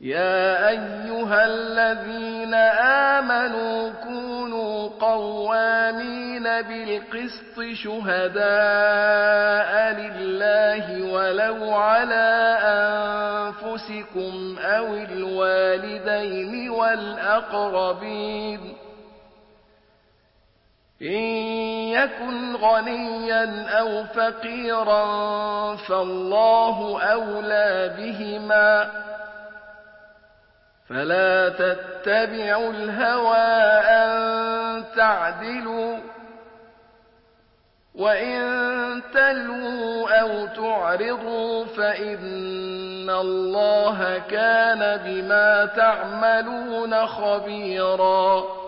يا أيها الذين آمنوا كونوا قوامين بالقسط شهداء لله ولو على أنفسكم أو الوالدين والأقربين إن يكن غنيا أو فقيرا فالله أولى بهما فلا تتبعوا الهوى أن تعدلوا وإن تلووا أو تعرضوا فإن الله كان بما تعملون خبيرا